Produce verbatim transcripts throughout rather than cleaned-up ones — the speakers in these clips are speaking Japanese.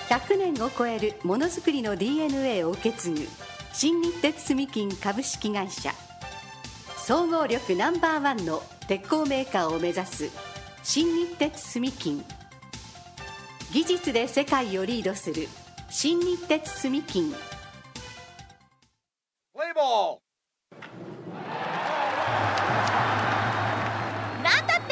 ひゃくねんを超えるものづくりの ディーエヌエー を受け継ぐ新日鉄住金株式会社、総合力ナンバーワンの鉄鋼メーカーを目指す新日鉄住金、技術で世界をリードする新日鉄住金。 プレイボール。 なんだって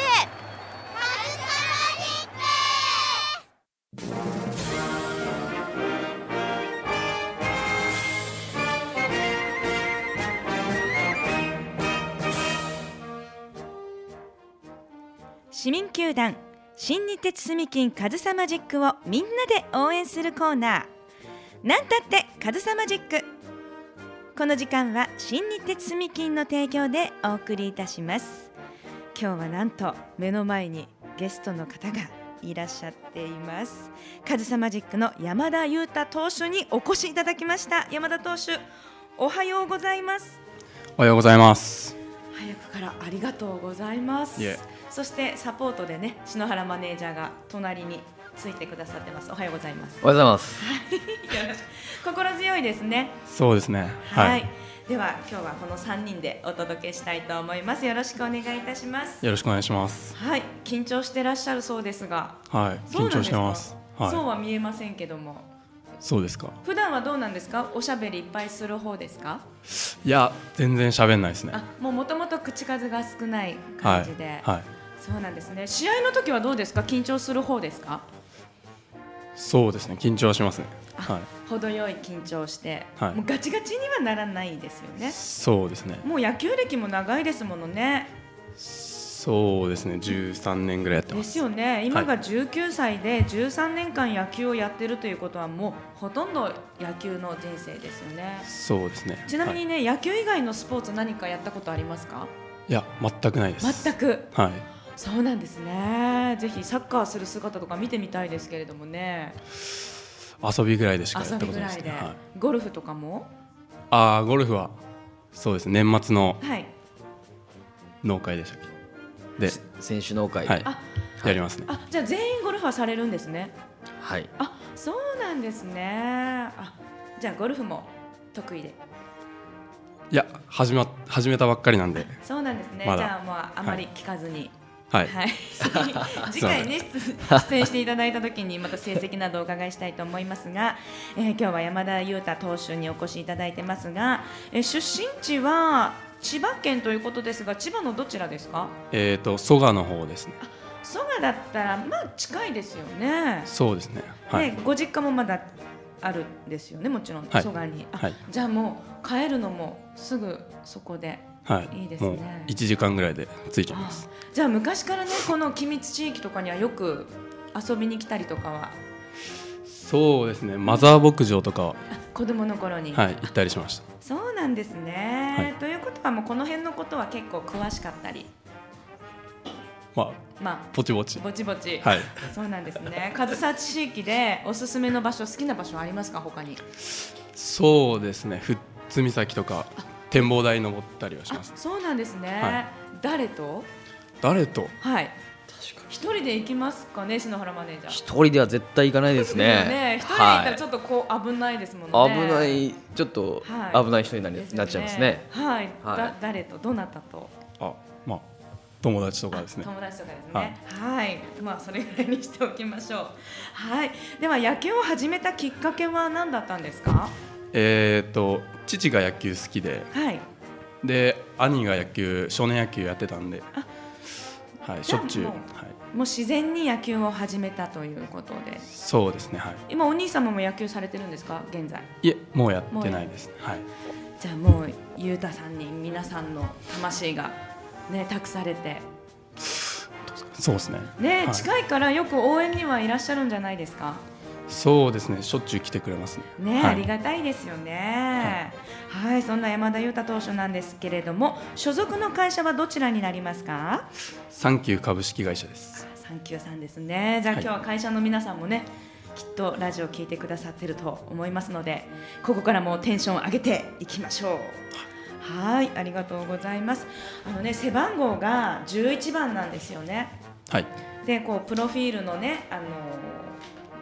市民球団新日鉄住金カズサマジックをみんなで応援するコーナー、なんたってカズサマジック。この時間は新日鉄住金の提供でお送りいたします。今日はなんと目の前にゲストの方がいらっしゃっています。カズサマジックの山田裕太投手にお越しいただきました。山田投手、おはようございます。 おはようございます。 早くからありがとうございます。 いえ、 そしてサポートでね、篠原マネージャーが隣についてくださってます。おはようございます。 おはようございます。 よろしく。心強いですね。 そうですね。 はい、 はい、 では今日はこのさんにんでお届けしたいと思います。よろしくお願いいたします。 よろしくお願いします。 はい、緊張してらっしゃるそうですが。 はい、緊張してます。はい、 そうは見えませんけども。 そうですか。 普段はどうなんですか。おしゃべりいっぱいする方ですか。 いや、全然喋んないですね。 あ、もうもともと口数が少ない感じで。 はい、はい、 そうなんですね。試合の時はどうですか。緊張する方ですか。 そうですね、緊張しますね。はい、 程よい緊張して、 はい、 もうガチガチにはならないですよね。 そうですね。 もう野球歴も長いですものね。 そうですね、じゅうさんねんぐらいやってます。 ですよね。今がじゅうきゅうさいでじゅうさんねんかん野球をやってるということは、もうほとんど野球の人生ですよね。 そうですね。 ちなみにね、はい、野球以外のスポーツ何かやったことありますか。 いや、全くないです。 全く。 はい。 そうなんですね。ぜひサッカーする姿とか見てみたいですけれどもね。 遊びぐらいでしかやったことないですね。 遊びぐらいで、 はい、 ゴルフとかも。 ああ、ゴルフはそうですね、年末の農会でしたっけ。で、 選手農会、 はい、やりますね。 あ、じゃあ全員ゴルフはされるんですね。 はい。 あ、そうなんですね。あ、じゃあゴルフも得意で。 いや、始ま始めたばっかりなんで。 そうなんですね。じゃあもうあまり聞かずに。 はい。 はい。次回ね出演していただいたときにまた成績などお伺いしたいと思いますが、えー、今日は山田裕太投手にお越しいただいてますが、えー、出身地は千葉県ということですが、千葉のどちらですか。 えっと蘇我の方ですね。 蘇我だったらまあ近いですよね。 そうですね。はい。 で、ご実家もまだあるんですよね、もちろん、 はい、 蘇我に。あ、 はい、 じゃあもう帰るのもすぐそこで。 はい、 いいですね。 もういちじかんぐらいで着いちゃいます。 じゃあ昔からね、この君津地域とかにはよく遊びに来たりとかは。 そうですね、マザー牧場とかは子供の頃に、 はい、行ったりしました。 そうなんですね、 はい、 ということはもうこの辺のことは結構詳しかったり、 まあ、まあ、ぼちぼちぼちぼち、 はい、 そうなんですね。上総地域でおすすめの場所、好きな場所ありますか。他に。そうですね、富津岬とか展望台登ったりはします。 そうなんですね、はい、誰と誰とはい、一人で行きますかね、篠原マネージャー。 一人では絶対行かないですね。 ね、一人で行ったらちょっとこう危ないですもんね。 はい、危ない、ちょっと危ない人になり、はい、なっちゃいますね。 はい、はい、だ誰とどなたと。 あ、まあ友達とかですね。 友達とかですね。はい、はい、まあそれぐらいにしておきましょう。はい、では野球を始めたきっかけは何だったんですか。 えー、っと父が野球好きで、 はい、 で兄が野球少年野球やってたんで、はい、しょっちゅう、はい、 もう自然に野球を始めたということで。 そうですね、はい。 今お兄様も野球されてるんですか、現在。 いえ、もうやってないです、はい。 じゃあもう裕太さんに皆さんの魂がね託されて。 そうですね。 ね、 はい、 近いからよく応援にはいらっしゃるんじゃないですか。 そうですね、しょっちゅう来てくれますね。 ね、 はい、 ありがたいですよね。はい、はい、そんな山田裕太投手なんですけれども、所属の会社はどちらになりますか。 サンキュー株式会社です。 サンキューさんですね。じゃあ今日は会社の皆さんもね、はい、きっとラジオ聞いてくださってると思いますので、ここからもテンション上げていきましょう。はい、ありがとうございます。あのね、背番号がじゅういちばんなんですよね。 はい。 で、こうプロフィールのね、あの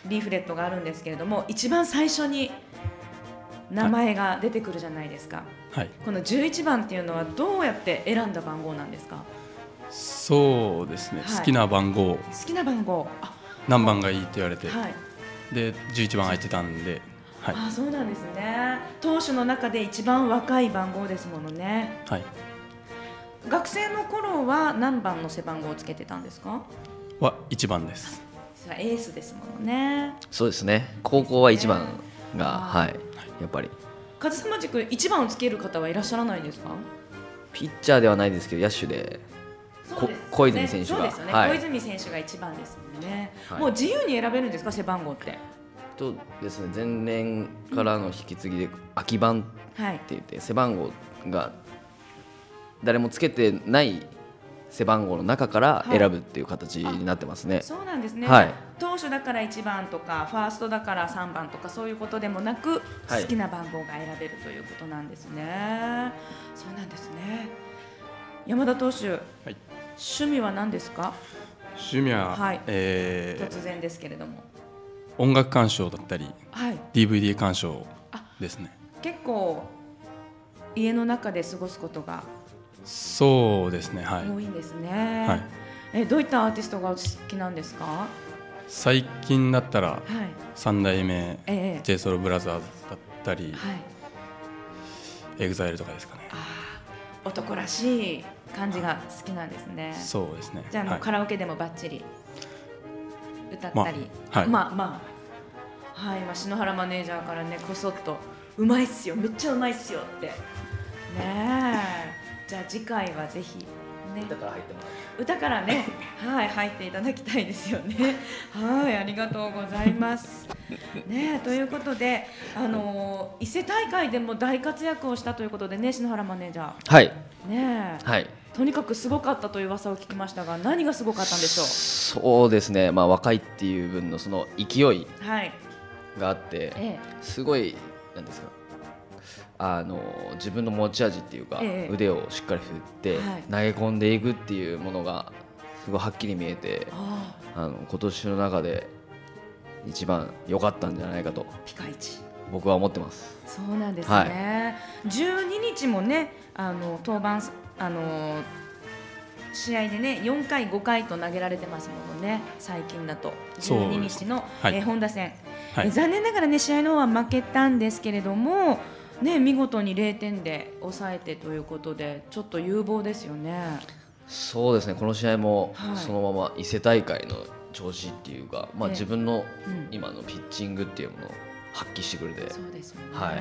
リーフレットがあるんですけれども、一番最初に名前が出てくるじゃないですか、 はい、 このじゅういちばんっていうのはどうやって選んだ番号なんですか？ そうですね、はい、好きな番号、好きな番号、 あ、何番がいいって言われて、 はい、 でじゅういちばん空いてたんで、はい、 あ、そうなんですね。投手の中で一番若い番号ですものね。 はい。 学生の頃は何番の背番号をつけてたんですか？ はいちばんです。 エースですものね。 そうですね、高校はいちばんが、はい、やっぱり風様塾いちばんをつける方はいらっしゃらないんですか？ ピッチャーではないですけど野手で、 そうですね、 小泉選手が、 そうですよね、はい、小泉選手がいちばんですもんね、はい、もう自由に選べるんですか、背番号って？ とですね、前年からの引き継ぎで空き番って言って、背番号が誰もつけてない背番号の中から選ぶっていう形になってますね。 はい、そうなんですね、 はい、 投手だからいちばんとかファーストだからさんばんとかそういうことでもなく、はい、好きな番号が選べるということなんですね。そうなんですね。山田投手、はい、趣味は何ですか？ 趣味は、はい、えー、突然ですけれども音楽鑑賞だったり、はい、ディーブイディー 鑑賞ですね。 結構家の中で過ごすことがそうですね、はい、 多いんですね。 はい、 えどういったアーティストがお好きなんですか？ 最近だったら、はい、三代目、 ええ、 ジェイソウルブラザーズだったり、はい、エグザイルとかですかね。 あ、男らしい感じが好きなんですね。 そうですね。 じゃあもうカラオケでもバッチリ歌ったり、まあ、はい、まあまあ、はい、まあ、篠原マネージャーからねこそっとうまいっすよ、めっちゃうまいっすよってねえ。じゃあ次回はぜひ、ね、 歌から入ってもらう。 歌からね、はい、入っていただきたいですよね。はい、ありがとうございます。ね、ということで、あの伊勢大会でも大活躍をしたということでね、篠原マネージャー。 はい。 ね、 はい。とにかくすごかったという噂を聞きましたが、何がすごかったんでしょう？ そうですね、まあ、若いっていう分のその勢いがあって、はい、ええ、すごいなんですか、あの自分の持ち味っていうか、ええ、腕をしっかり振って、はい、投げ込んでいくっていうものがすごいはっきり見えて、ああの今年の中で一番良かったんじゃないかとピカイチ僕は思ってます。 そうなんですね、はい、じゅうににちもね、あの登板あの試合でねよんかいごかいと投げられてますものね、最近だとじゅうににちの、はい、えー、本田戦、はい、え残念ながらね試合の方は負けたんですけれどもね、見事にれいてんで抑えてということでちょっと有望ですよね。 そうですね、この試合もそのまま伊勢大会の調子っていうか、まあ、自分の今のピッチングっていうものを発揮してくれて、 そうですよね、 はい、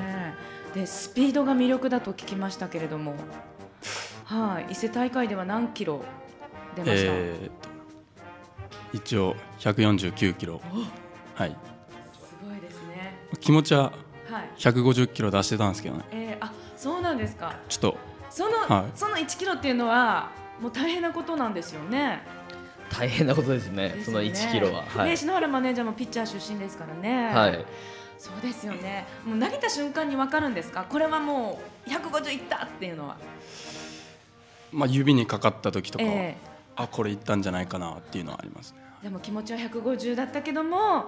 でスピードが魅力だと聞きましたけれども、はい、伊勢大会では何キロ出ました？えー、一応ひゃくよんじゅうきゅうキロ、はい、すごいですね。 気持ちはひゃくごじゅっキロ出してたんですけどね、 えー、あ、そうなんですか。 ちょっとその、はい、そのいちキロっていうのはもう大変なことなんですよね。 大変なことですね、ですね、そのいちキロは、はい、 ね、篠原マネージャーもピッチャー出身ですからね、 はい、 そうですよね。もう投げた瞬間に分かるんですか、これはもうひゃくごじゅういったっていうのは？ まあ、指にかかった時とかは、 えー、あ、これいったんじゃないかなっていうのはありますね。 でも気持ちはひゃくごじゅうだったけども、はい、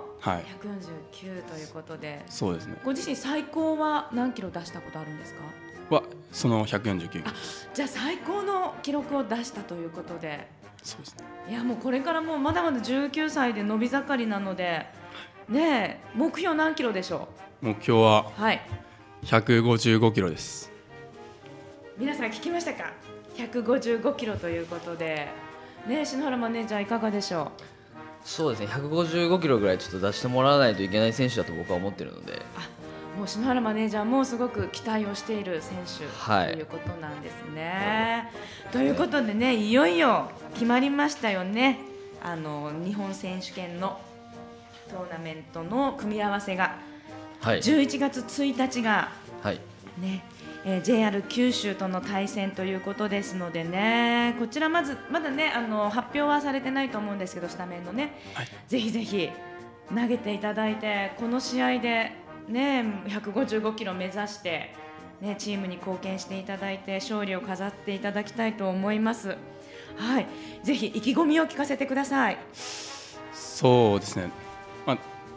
ひゃくよんじゅうきゅうということで、 そうですね。 ご自身最高は何キロ出したことあるんですか？ はそのひゃくよんじゅうきゅうキロ。 あ、じゃあ最高の記録を出したということで、 そうですね。 いやもうこれからもうまだまだじゅうきゅうさいで伸び盛りなので、ねえ、目標何キロでしょう？目標はひゃくごじゅうごキロです。 皆さん聞きましたか？ひゃくごじゅうごキロということで、ねえ、篠原マネージャーいかがでしょう？ そうですね、ひゃくごじゅうごキロぐらいちょっと出してもらわないといけない選手だと僕は思っているので、 あ、もう篠原マネージャーもすごく期待をしている選手、はい、ということなんですね、はい、ということでね、いよいよ決まりましたよね。あの日本選手権のトーナメントの組み合わせが、はい、じゅういちがつついたちが、はいね、えー、ジェイアール 九州との対戦ということですのでね、こちらまずまだね、あの発表はされてないと思うんですけど、スタメンのね、はい、ぜひぜひ投げていただいて、この試合で、ね、ひゃくごじゅうごキロ目指して、ね、チームに貢献していただいて勝利を飾っていただきたいと思います。はい、ぜひ意気込みを聞かせてください。 そうですね、まあ、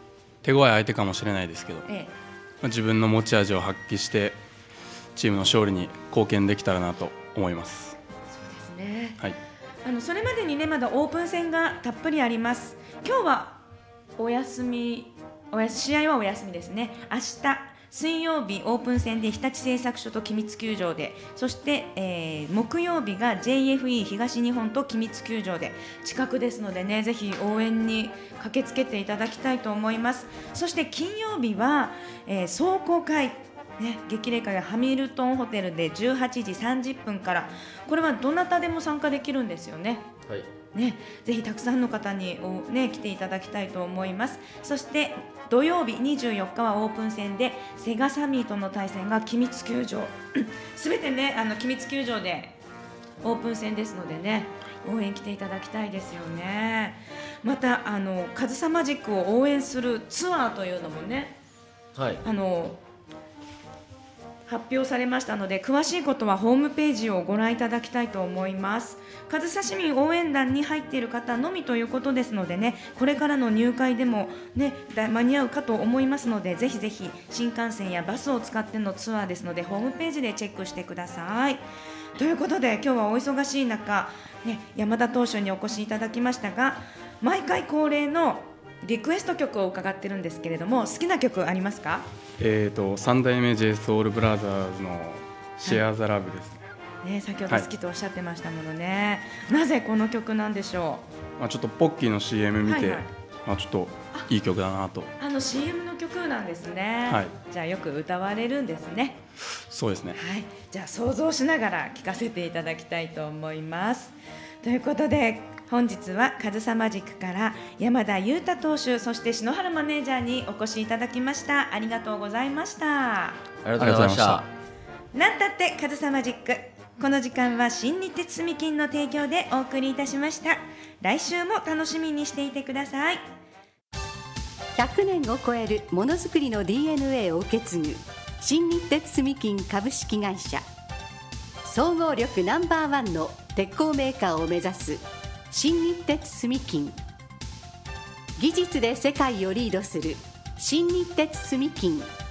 手強い相手かもしれないですけど、ええ、まあ、自分の持ち味を発揮してチームの勝利に貢献できたらなと思います。 そうですね、 はい、 あのそれまでにねまだオープン戦がたっぷりあります。今日はお休みおや試合はお休みですね。明日水曜日オープン戦で日立製作所と君津球場で、そして、えー、木曜日が ジェイエフイー 東日本と君津球場で、近くですのでねぜひ応援に駆けつけていただきたいと思います。そして金曜日は、えー、壮行会、ね、激励会がハミルトンホテルでじゅうはちじさんじゅっぷんから、これはどなたでも参加できるんですよね。 はいね、ぜひたくさんの方に、ね、来ていただきたいと思います。そして土曜日にじゅうよっかはオープン戦でセガサミーとの対戦が君津球場すべてねあの君津球場でオープン戦ですのでね、応援来ていただきたいですよね。またあのカズサマジックを応援するツアーというのもね、 はい、 あの発表されましたので、詳しいことはホームページをご覧いただきたいと思います。上総市民応援団に入っている方のみということですのでね、これからの入会でも、ね、間に合うかと思いますので、ぜひぜひ新幹線やバスを使ってのツアーですので、ホームページでチェックしてください。ということで今日はお忙しい中、ね、山田投手にお越しいただきましたが、毎回恒例のリクエスト曲を伺ってるんですけれども、好きな曲ありますか？ えーと三代目 ジェイソウルブラザーズのシェアザラブですね。 はいね、先ほど好きとおっしゃってましたものね、はい、なぜこの曲なんでしょう？まあ、ちょっとポッキーの シーエム 見て、はいはい、まあ、ちょっといい曲だなと。 あの シーエム の曲なんですね、 はい、 じゃあよく歌われるんですね。 そうですね、 はい、じゃあ想像しながら聴かせていただきたいと思います。ということで本日はカズサマジックから山田裕太投手、そして篠原マネージャーにお越しいただきました。ありがとうございました。 ありがとうございました。 なんたってカズサマジック、この時間は新日鉄住金の提供でお送りいたしました。来週も楽しみにしていてください。 ひゃくねんを超えるものづくりの ディーエヌエー を受け継ぐ新日鉄住金株式会社、総合力ナンバーワンの鉄鋼メーカーを目指す新日鉄住金、技術で世界をリードする新日鉄住金